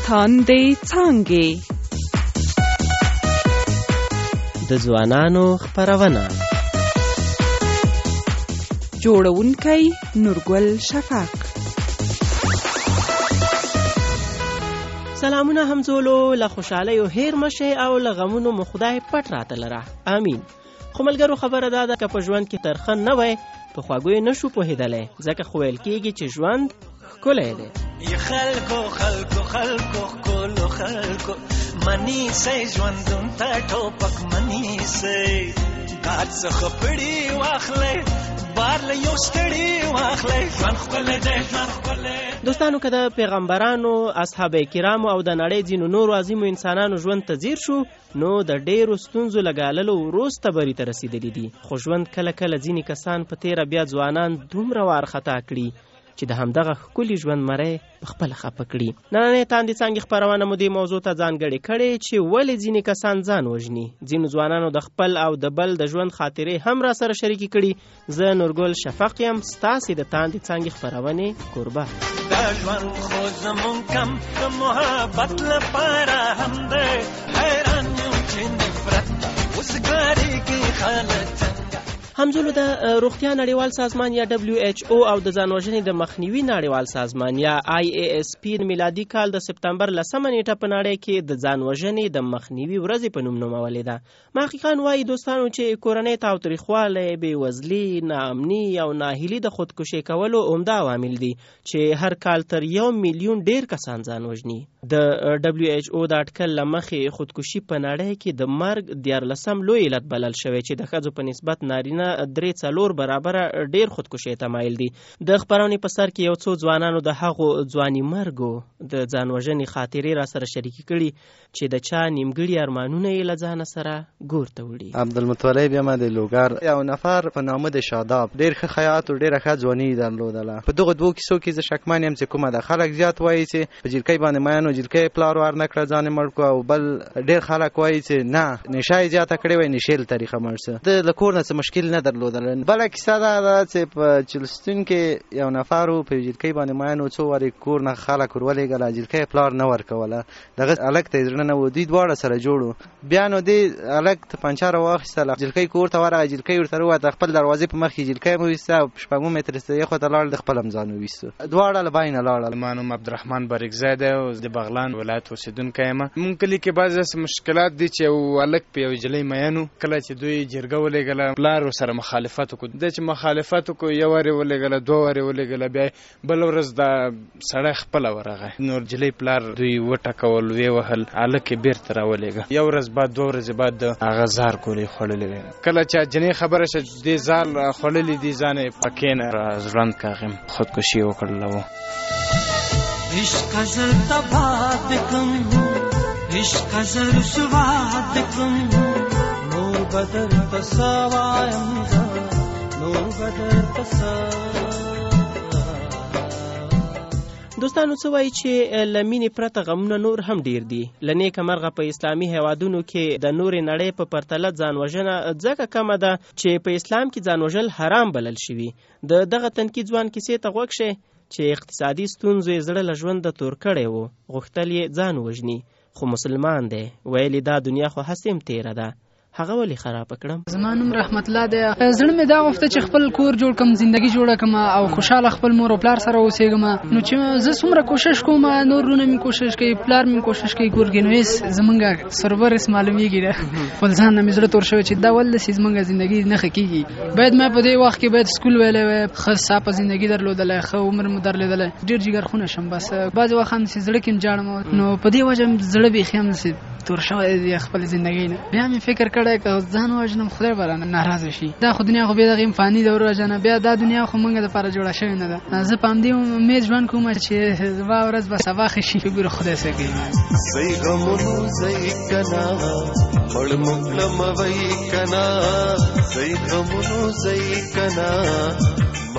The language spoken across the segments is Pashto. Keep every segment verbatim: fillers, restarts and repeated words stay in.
تاندې څانګې د ځوانانو خپرونه جوړونکی نورګل شفق. سلامونه همزولو، له خوشحالیو هیر مشه او له غمونو مو خدای پټ راته لره، امین. خو ملګرو خبره دا ده که په ژوند کې ترخه نه وای په خوږوی نشو پوهېدلی، ځکه خو ویل کېږي چې ژوند ښکلی دی. خلکو خلکو خلکو ښکلو خلکو منی سئ ژوندون ته ټوپک منی سئ ګاډ څخه پړي واخلئ بار له یو ستړي واخلئ ژوند ښکلی دی ژوند ښکلی. دوستانو که د پیغمبرانو، اصحاب کرامو او د نړۍ ځینو نورو عظیمو انسانانو ژوند ته ځیر شو نو د ډېرو ستونزو له ګاللو وروسته بري ته رسېدلي دي. خو ژوند کله کله ځینې کسان په تېره بیا ځوانان دومره وارخطا کړي چې د همدغه ښکلي ژوند مری په خپله خفه کړي. نننۍ تاندې څانګې خپرونه مو دې موضوع ته ځانګړې کړې چې ولې ځینې کسان ځان وژني. ځینو ځوانانو د خپل او د بل د ژوند خاطرې هم را سره شریکې کړي. زه نورګل شفق یم، ستاسې د تاندې څانګې خپرونې کوربه. دا ژوند خو زمونږ کم د محبت لپاره هم دی، حیران یم چې نفرت اوس ګارېږي خلک څنګه. همزولو د روغتیا نړیوال سازمان یا دبلیو ایچ او او د ځانوژنې د مخنیوي نړیوال سازمان یا آی ای اس پی میلادي کال د سپتمبر لسمه نیټه په نړۍ کې د ځانوژنې د مخنیوي ورځې په نوم نومولې ده. محققان وایي دوستانو چې کورنۍ تاوتریخوالی، بېوزلي، ناامني او ناهیلي د خودکشي کولو عمده عوامل دي چې هر کال تر یو میلیون ډېر کسان ځان وژني. د دبلیو ایچ او د اټکل له مخې خودکشي په نړۍ کې د مرګ دیارلسم لوی علت بلل شوی چې د ښځو په نسبت نارینه درې څلور برابره ډیر خودکشي ته مایل دي. د خپرونې په سر کې یو څو ځوانانو د هغو ځواني مرګو د ځانوژنې خاطرې را سره شریکې کړي چې د چا نیمګړي ارمانونه یې له ځانه سره ګور ته وړي. عبدالمطلب یم د لوګر، یو نفر په نامه د شاداب ډیر ښه خیاط او ډیره ښه ځواني یې درلودله. په دغو دوو کیسو کې زه شکمن یم چې کومه ده. خلک زیات وایي چې په جلکۍ باندې مین و جلکۍ پلار ور نه کړه ځان یې مړ کړو، او بل ډیر خلک وایي چې نه نشه یې زیاته کړې وای، نشې له طریقه مړ شه. د له کور نه څه مشکل نه درلودل. بله کیسه دا ده چې په چلستون کې یو نفر و په جلکۍ باندې مین و، څو وارې کور نه خلک ور ولېږله، جلکۍ پلار نه ورکوله. دغه هلک ته یې زړه نه و، دوی دواړه سره جوړ و. بیا نو دې هلک ته پنچه راواخیستله، جلکۍ کور ته ورغی، جلکۍ ورته ووته، خپل دروازې په مخ کې جلکۍ مو ویسته او په شپږمو متره یې خواته لاړل، د خپل هم ځان وویستو. دواړه له بینه لاړل. ما نوم عبدالرحمن بارکزی دی او د بغلان ولایت اوسېدونکی یم. مونږ کلي کې بعضې داسې مشکلات دي چې یو هلک په یو نجلۍ مین و، کله چې دوی جرګه ولېږله پلار ورسره مخالفت وکړو. دی چې مخالفت وکړو یو وارې ولېږله، دوه وارې ولېږله، بیا بله ورځ دا سړی خپله ورغی، نور نجلۍ پلار دوی وټکول، ویې وهل، هلک یې بېرته راولېږه. یو ورځ بعد دوه ورځې بعد د هغه زار ګولۍ خوړلې وې. کله چې جنۍ خبره شوه دې زار خوړلي دي، ځان یې پکې نه ژوند کاغیم خودکشي وکړله و. عشق زر تباد کم، عشق زر سواد کم، نور بدر تساوایم زا، نور بدر تساوایم. دوستانو څه وایي چې له مینې پرته غمونه نور هم ډیر دي. له نیکه مرغه په اسلامي هیوادونو کې د نورې نړۍ په پرتله ځانوژنه ځکه کمه ده چې په اسلام کې ځانوژل حرام بلل شوي. د دغه تنقید ځوان کیسې ته غوږ شئ چې اقتصادي ستونزو یې زړه له ژونده تور کړی و، غوښتل یې ځان وژني، خو مسلمان دی، ویلې دا دنیا خو هسې هم تیره ده، هغه ولې خراب کړم. زما نوم رحمت الله دی. زړه مې دا غوښته چې خپل کور جوړ کړم، زندگی جوړه کړم او خوشاله خپل مور او پلار سره اوسېږم. نو چې زه څومره کوشش کوم، نور ورونه مې کوشش کوي، پلار مې کوشش کوي، کور کې نو هېڅ زمونږ سرورس معلومېږي نه. خپل ځان نه مې زړه تور شوی چې دا ولداسې زمونږ زندګي نه ښه کېږي. باید ما په دې وخت کې باید سکول ویلی وی، ښه صافه زندګي درلودلی، ښه عمر مو درلودلی، ډېر جګرخونه شم. بس بعضې وخت هم چې زړه کې م جاړم، نو په دې وجه زړه بیخي هم تور شوی دی خپل زندګۍ نه. بیا مې فکر کړی که ځان وژنم خدای به رانه ناراضه شي. دا خو دنیا خو بیا دغه فاني دوره وژنه، بیا دا دنیا خو موږ دپاره جوړه شوې نه ده. زه په همدې امید ژوند کوم چې زما ورځ به سبا ښه شي، ګوره خدای څه کوي. زی غمونو زی کنا مړ مکړم وی کنا، زی غمونو زی کنا مړ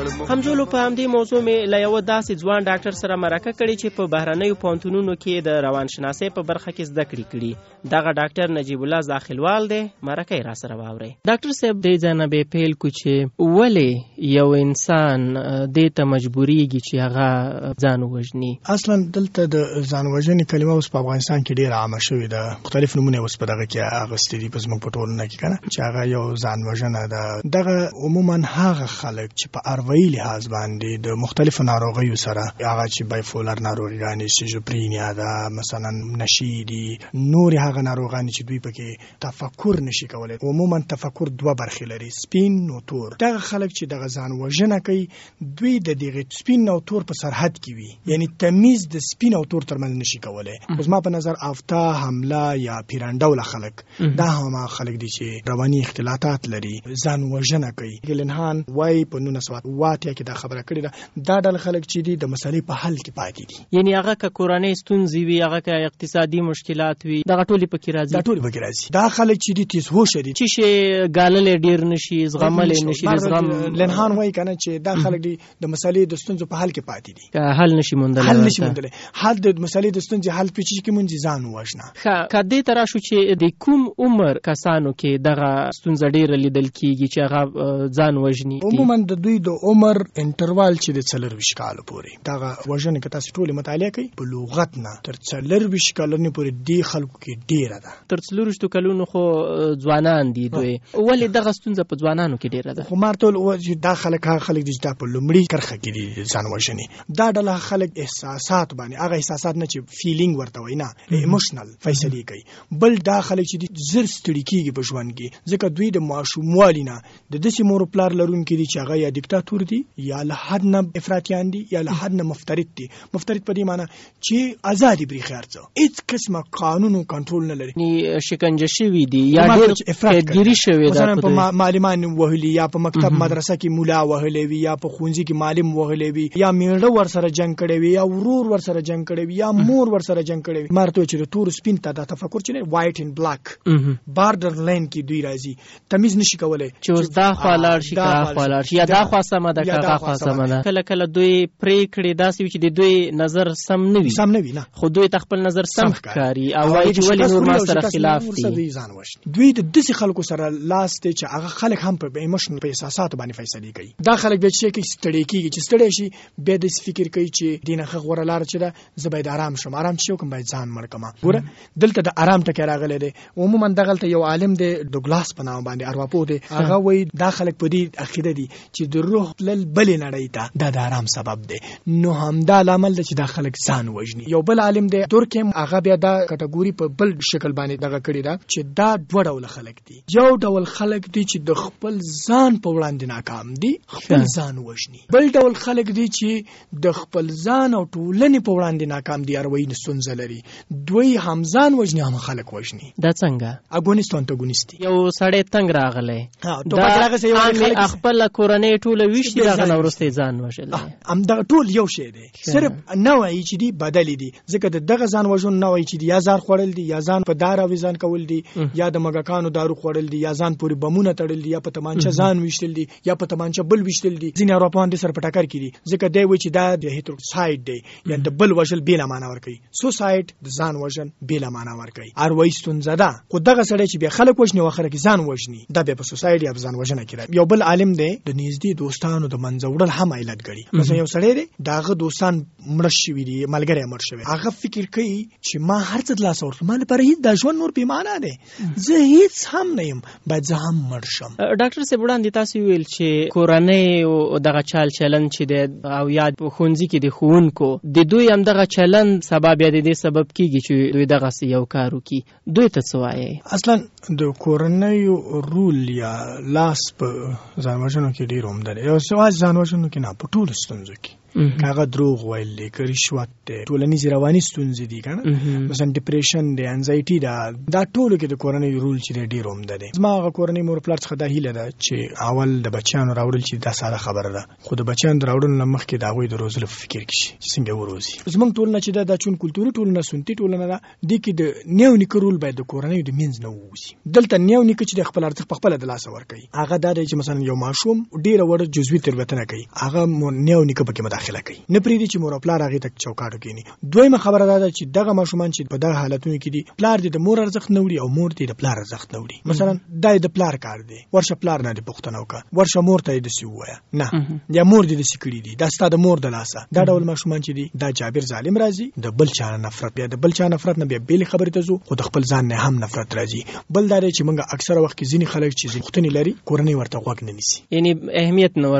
همزولو په همدې موضوع مې له یوه داسې ځوان ډاکټر سره مرکه کړې چې په بهرنیو پوهنتونونو کې د روانشناسۍ په برخه کې زده کړې کړي. دغه ډاکټر نجیب الله زاخیلوال دی. مرکه یې را سره واورئ. ډاکټر صاحب دې ځای نه به پیل کړو چې ولې یو انسان دې ته مجبوریږي چې هغه ځان ووژني. اصلا دلته د ځان وژنې کلمه اوس په افغانستان کې ډېره عامه شوې ده. مختلف نومونه اوس په دغه کې اخیستي دي په زموږ په ټولنه کې کنه چې هغه یو ځان وژنه ده. دغه عموما هغه خلک چې په اروایي لحاظ باندې د مختلفو ناروغیو سره هغه چې بایپولر ناروغیانې شیزوفرینیا ده مثلا نشي دي نور هغه ناروغان چې دوی پکې تفکر نشي کولای. عموما تفکر دوه برخې لري سپین او تور. دغه خلک چې دغه ځان وژنه کوي دوی د دغه سپین او تور په سرحد کې وي یعنی تمیز د سپین او تور ترمنځ نشي کولای. اوس ما په نظر افتا حمله یا پیرانډول خلک دا هم خلک دي چې رواني اختلالات لري ځان وژنه کوي. ګلنهان وای په نو نسوات واټیا کې دا خبره کړې ده دا ډول خلک چې دي د مسلې په حل کې پاتې دي یعنی هغه که کورنۍ ستونزې وي هغه که اقتصادي مشکلات وي دغه ټولې پکې راځي. دا ټولې پکې راځي. دا خلک چې دي تیز هوش دي چې شي ګاللې ډیر نشي زغملې نشي د زغم لنهان وای کنه چې دا خلک دي د مسلې د ستونزو په حل کې پاتې دي که حل نشي موندل حل نشي موندل حل د مسلې د ستونزې حل پیچ کې مونږ ځان وښنه. ښه کدی تر شو چې د کوم عمر کسانو کې دغه ستونزه ډیر لیدل کیږي چې هغه ځان وژني. عموما د دوی د عمر انټروال چې د څلور ویشت کال پورې دغه وژنه که تاسو ټول مطالعه کوي په لغت نه تر څلور ویشت کالونو پورې دی خلکو کې ډیره ده. تر څلور ویشت کالونو خو ځوانان دي دوی ولې دغه ستونزه په ځوانانو کې ډیره ده. خو مارتول او دا خلک هغه خلک دي چې په لومړي کرخه کې دي ځان وژني. دا ډله خلک احساسات باندې هغه احساسات نه چې فیلینګ ورته وای نه ایموشنل فیصله کوي. بل دا خلک چې زر ستړي کیږي په ژوند کې ځکه دوی د ماشوموالي نه د داسې مور پلار لرونکي دي چې هغه یا دیکتاتور دي یا له حد نه افراطیان دي یا له حد نه مفترض دي. مفترض په دې معنی چې ازادي بری خیرځه هیڅ قسمه قانون او کنټرول نه لري. ني شکنجه شوی دي یا ډېر افراطګری شوی ده. مثلا په معلمان وهلي یا په مکتب مدرسه کې مولا وهلي وي یا په ښوونځي کې معلم وهلي وي یا میړه ور سره جنگ کړي وي یا ورور ور سره جنگ کړي وي یا مور ور سره جنگ کړي وي. مرته چې تور سپین ته د تفکر چې وایټ اند بلاک بارډر لاین کې دوی راځي تمیز نشي کولای چې اوس دا خالار شي کا خالار شي یا دا خوا سم ده کا خوا سم ده. کله کله دوی پرې کړي داسې چې د دوی نظر سم نه وي سم نه وي نه خو دوی تخپل نظر سم ښکاري او وايي چې ولې نور ما سره خلاف دي. دوی د داسې خلکو سره لاس ته چې هغه خلک هم په ایموشنل په احساسات باندې فیصله کوي. دا خلک به چې کې ستړي کیږي چې ستړي شي به د فکر کوي چې دینه خغ ورلار چې دا زبید آرام شم آرام شو کوم باید ځان مړ کما. ګوره دلته د آرام ټکی راغلی دی. عموما دغه ته یو عالم دی دوګلاس په نام باندې ارواپو دی هغه وایي دا خلک په دې عقیده دي چې د روح تلل بلې نړۍ ته دا د آرام سبب دی. نو همدا لامل دی چې دا خلک ځان وژني. یو بل عالم دی دورکیم هغه بیا دا کټګوري په بل شکل باندې دغه کړی دا چې دا دوه ډول خلک دي. یو ډول خلک دي چې د خپل ځان په وړاندې ناکام دي خپل ځان وژني. بل ډول خلک دي چې د خپل ځان او ټولنې په وړاندې ناکام دي اروي ستونزه لري. دوی هم ځان وژني هم خلک وژني. دا څنګه اګونیست انټاګونیست یو سړی تنگ راغلی دا خپل کورنۍ ټوله ویشتي راغله ورسته ځان وژل هم دا ټول یو شی دی. صرف نوعي چې دی بدلی دي ځکه د دغه ځان وژن نوعي چې دی یا ځان خوړل دي یا ځان په دار او ځان کول دي یا د مګکانو دارو خوړل دي یا ځان پوری بمونه تړل دي یا په تمانچه ځان وشتل دي یا په تمانچه بل وشتل دي. ځینې اروپان د سر په ټکر کې دي ځکه دی و چې دا د هیټروساید دی یا د بل وژل بیل معنا ور کوي. سوساید د ځان وژن بیل معنا ور کوي. اروي ستونزه ده. خو دغه سړی چې بیا خلک وژني او اخر کې ځان وژني دا به په سوساید یا ځان وژنه کوي. یو بل عالم دی د نږدې دوستانو د منځوړل هم علت غړي. مثلا یو سړی دی داغه دوستان مړ شوي دي ملګری مړ شوی هغه فکر کوي چې ما هر څه لاس ورته مال پر هیڅ د ژوند نور پیمانه ده زه هیڅ هم نه یم باید زه هم مړ شم. ډاکټر صاحب وړاندې تاسو ویل چې کورنۍ او دغه چال چلن چې د او یاد خونځي کې د خوونکو د دوی هم دغه چلن سبب یا د دې سبب کیږي چې دوی دغه یو کار وکي. دوی ته څه وایي؟ اصلا د کورنۍ رول یا لاس په ځان وژنو کې ډیر عمده دی. یو سواج ځان وژنو کې نه په ټول ستونزو کې کاغه دروغ ویل دي که رشوت دی ټولنیز رواني ستونزې دي کنه مثلا ډیپریشن دی انزایټي دا دا ټول کې د کورنۍ رول چې ډیر عمده دی زما غ کورنۍ مور پلار څخه دا هیله ده چې اول د بچیانو راوړل چې دا ساده خبره ده خو د بچیانو راوړل نه مخکې دا غوي د روزلو فکر کې شي څنګه وروزي زمونږ ټولنه چې دا د چون کلتوري ټولنه سنتي ټولنه ده د کې د نیو نیکه رول باید د کورنۍ د مینځ نه ووسی دلته نیو نیکه چې د خپل ارزښت په خپل د لاس ور کوي هغه دا دی چې مثلا یو ماشوم ډیره وړ جزوي تربیته کوي هغه نیو نیکه پکې مداخله کوي نه پریدي چې مور پلار هغه تک چوکاټو کینی دویمه خبره ده چې دغه ماشومان چې په دغه حالتونو کې دي پلار دې د مور ارزښت نه وړي او مور دې د پلار ارزښت نه وړي مثلا دای د پلار کار دی ورشه پلار نه د پښتنو کا ورشه مور ته د سی وایا نه یا مور دې د سکړي دي دا ستاسو د مور د لاسه دا ډول ماشومان چې دي دا جابر ظالم راځي د بل چا نفرت بیا د بل چا نفرت نه بیا بیل خبره ته زو خو د خپل ځان نه هم نفرت راځي بل دا چې موږ اکثره وخت کې ځینی خلک چې ختنی لري کورنۍ ورته غوږ نه نیسي یعنی اهمیت نه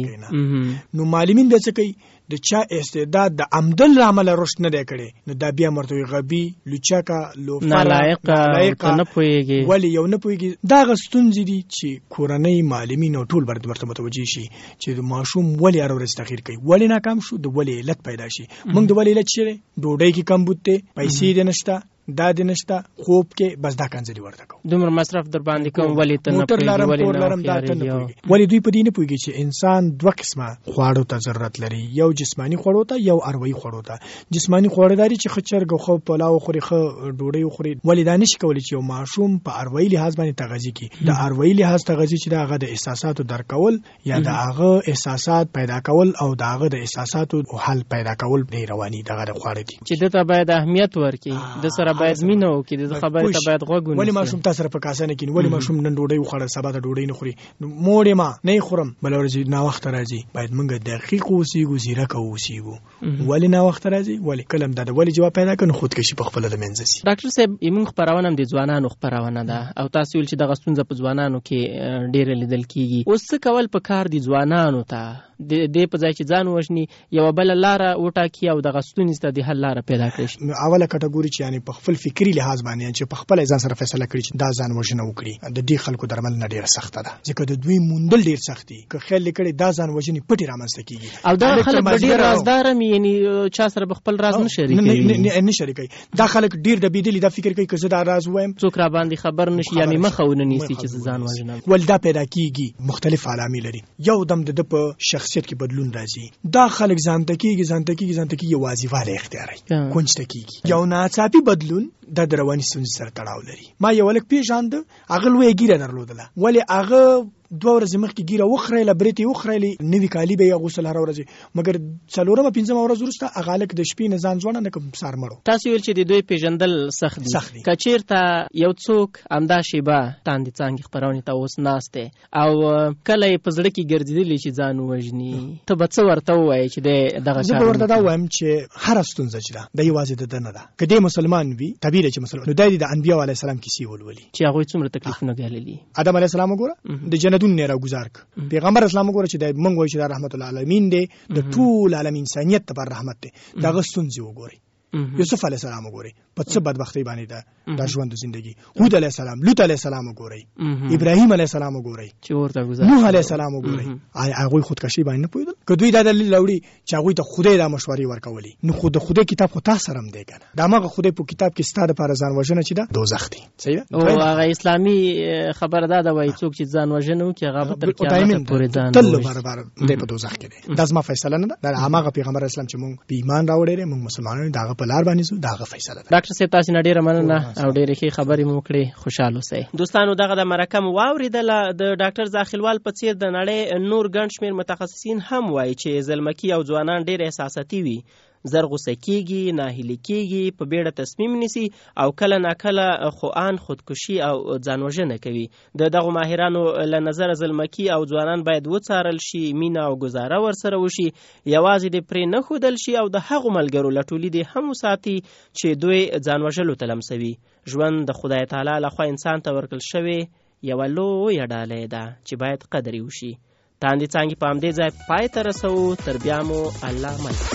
ورکوي نو معلمین به څه کوي د چا استعداد د عمدل عمل رشد نه دی کړي نو دا بیا مرته غبي لوچاکا لوفر نالایق نه پويږي ولی یو نه پويږي دا غستون دي چې کورنۍ معلمین او ټول برد مرته متوجي شي چې د ماشوم ولی ارورس تغییر کوي ولی ناکام شو د ولی علت پیدا شي موږ د ولی علت شي ډوډۍ کې کم بوته پیسې دې نشته دا د نشتا خوب کې بس دا کنځلي ورته کوم دومره مصرف در باندې کوم ولی ته نه پوهیږي ولی نه پوهیږي ولی دوی په دې نه پوهیږي چې انسان دوه قسمه خواړو ته ضرورت لري یو جسمانی خواړو ته یو اروایي خواړو ته جسمانی خواړه داري چې خچرګ خو پلاو خوري خو ډوډۍ خوري ولی دا نشي کولی چې یو ماشوم په اروایي لحاظ باندې تغذیه کوي د اروایي لحاظ تغذیه چې دا هغه د احساساتو درکول یا د هغه احساسات پیدا کول او د هغه د احساساتو حل پیدا کول دی رواني دغه خواړه دي چې دته باید اهمیت ورکړي د سره باید مینه وکړي د خبره ته باید غوږ ولی ماشوم تاسو سره په کاسه نه کینی ولی ماشوم نن ډوډۍ وخوړه سبا ته ډوډۍ نه خوري موړې ما نه خورم بل ورځ نا وخت راځي باید موږ دقیق اوسېږو زیرک اوسېږو ولی نا وخت راځي ولی کلم د ولی جواب پیدا کړي خودکشي په خپل د منځسي ډاکټر صاحب ایمون خبرونه د ځوانانو خبرونه ده او تاسو ول چې د غستونځ په ځوانانو کې ډېر لیدل کیږي اوس څه کول په کار دي ځوانانو ته د دې په ځای چې ځان وژني یو بل لار وټاکي او د غستونځ ته د حل لار پیدا کړي اوله کټګوري چې یعنی په خپل فکری لحاظ باندې چې په خپل ځان سره فیصله کړي چې دا ځان وژنه وکړي د دې خلکو درمل نه ډیره سخته ده ځکه د دوی موندل ډیر سخت دي که خیال لکړي دا ځان وژنې پټي رامنځته کیږي او دا خلک ډیر رازدار مې یعنی چا سره خپل راز نه شریکوي نه شریکوي دا خلک ډیر د بيدلی دا فکر کوي چې زه دا راز وایم څوک را باندې خبر نشي یا مې مخونه نیسي چې ځان وژنه ول دا پیدا کیږي مختلف عوامل لري یو دم د په شخصیت کې بدلون راځي دا خلک ځان تکیږي ځان تکیږي ځان تکیږي واظیفه اختیاري کونج تکیږي یو ناڅاپي بدلون د رواني ستونزې سره تړاو لري ما یو لک پیژاند اغه لوی ګیره درلودله ولی اغه دوه ورځې مخکې ګیره وخړله برېتې وخړلې نوي کالي به یې اغوستل هره ورځ مګر څلورمه پنځمه ورځ وروسته هغه هلک د شپې نه ځان ځوړنه نه کوم سار مړو تاسو ویل چې د دوی پیژندل سخت دي که چېرته یو څوک همدا شیبه تاندې څانګې خپرونې ته اوس ناست دی او کله یې په زړه کې ګرځېدلی چې ځان ووژني ته به څه ورته ووایې چې دی دغه زه به ورته دا ووایم چې هره ستونزه چې ده د یوازې د ده نه ده که دی مسلمان وي طبیعي ده چې مسلمان نو دی د انبیاو علیه السلام کیسې ولولي چې هغوی څومره تکلیفونه ګاللي آدم علیه السلام وګوره د جنتون نه راګوزار پیغمبر اسلام وګوره چې د منګ وای چې د رحمت العالمین دی د ټول عالم انسانیت ته پر رحمت دی دا غستون زی وګوري یوسف علیه السلام وګوري په څه بدبختی باندې ده د ژوند زندگی هود علیه السلام لوط علیه السلام وګوري ابراهیم علیه السلام وګوري چې ورته گذار نوح علیه السلام وګوري هغه خودکشي باندې نه پوهیدل که دوی دا دلیل لوري چې هغه ته خدای د مشورې ورکولي نو خود خدای کتاب خو تاسو سره هم دی کنه دا مغه خدای په کتاب کې ستاره پر ځان وژنه چې ده دوزخ دی صحیح او هغه اسلامي خبره ده دا وایي څوک چې ځان وژنه کوي هغه به تر قیامت پورې ځان تل برابر دی په دوزخ کې دی دا زما فیصله نه ده دا هغه پیغمبر اسلام چې مونږ په ایمان راوړل موږ مسلمانانو دغه په لار باندې دا فیصله ده ډاکټر صاحب تاسو نه ډیره مننه او ډیره ښه خبرې مو کړې خوشاله اوسئ دوستانو دغه د مرکه مو واورېدله د ډاکټر زاخیلوال په څیر د نړۍ نور ګڼ شمېر متخصصین هم وایي چې زلمکي او ځوانان ډیر احساساتي وي زر غوسه کیږي ناهیلي کیږي په بیړه تصمیم نیسي او کله ناکله خو ان خودکشي او ځانوژنه کوي د دغه ماهرانو له نظر زلمکي او ځوانان باید وڅارل شي مینه او گزاره ورسره وشي یوازې د پرې نه ښودل شي او د هغو ملګرو له ټولي دې هم وساتي چې دوی ځانوژلو ته لمسوي ژوند د خدای تعالی لخوا انسان ته ورکړل شوی یوه لویه ډالۍ ده چې باید قدر یې وشي تاندې څانګې په همدې ځای پای ته رسوو تر بیا مو الله مل